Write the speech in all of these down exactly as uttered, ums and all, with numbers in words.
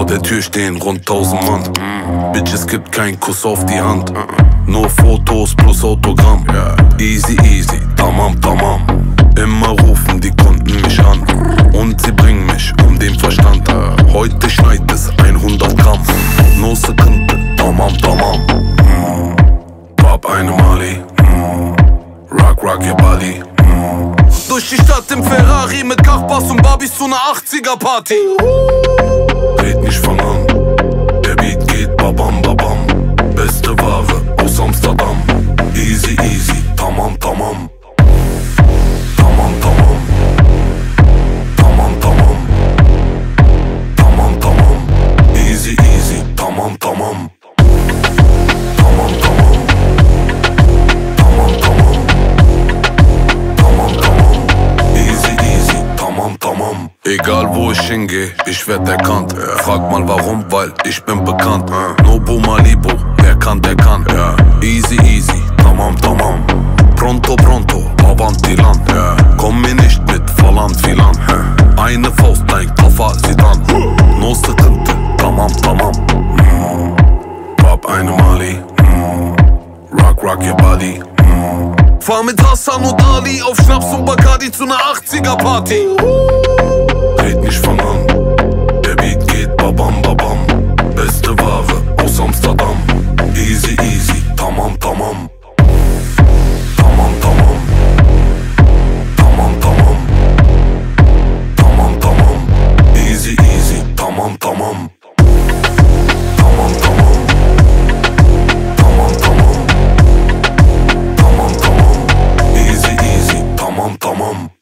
der Tür stehen rund tausend Mann. Bitch, es gibt keinen Kuss auf die Hand. Nur Fotos plus Autogramm. Easy, easy, tamam, tamam. Immer rufen die Kunden mich an und sie bringen mich um den Verstand. Heute schneit es hundert Gramm. No Sekunde, tamam, tamam. Hab eine Mali. Rock, rock your body. Durch die Stadt im Ferrari mit Kachbass und Barbies zu ner achtziger Party. Red nicht, fang an. Der Beat geht babam babam. Beste Ware aus Amsterdam. Easy easy, tamam tamam. Tamam tamam. Tamam tamam. Tamam tamam. Easy easy, tamam tamam. Tamam tamam. Tamam tamam. Tamam tamam. Easy easy, tamam tamam. Egal wo ich hingehe, ich werd erkannt. Frag mal warum, weil ich bin bekannt. Nobu Malibu, wer kann, der kann. Easy easy, tamam tamam. Pronto pronto, avanti land. Komm mir nicht mit Volland Filan. Eine Faust, dein Koffer, sie dann. No Sekunde, tamam tamam. Hab eine Mali. Rock rock your body. Fahr mit Hassan und Ali auf Schnaps und Bacardi zu ner achtziger Party. Red nicht, fang an. Der Beat geht babam babam. Beste Ware aus Amsterdam. Easy easy, tamam tamam. Tamam tamam. Tamam tamam. Tamam tamam. Easy easy, tamam tamam. Tamam tamam. Tamam tamam. Tamam tamam. Easy easy, tamam tamam.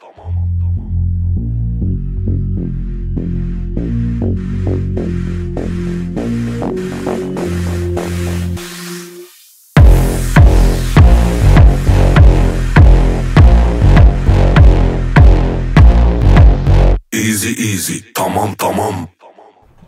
Easy easy, tamam tamam.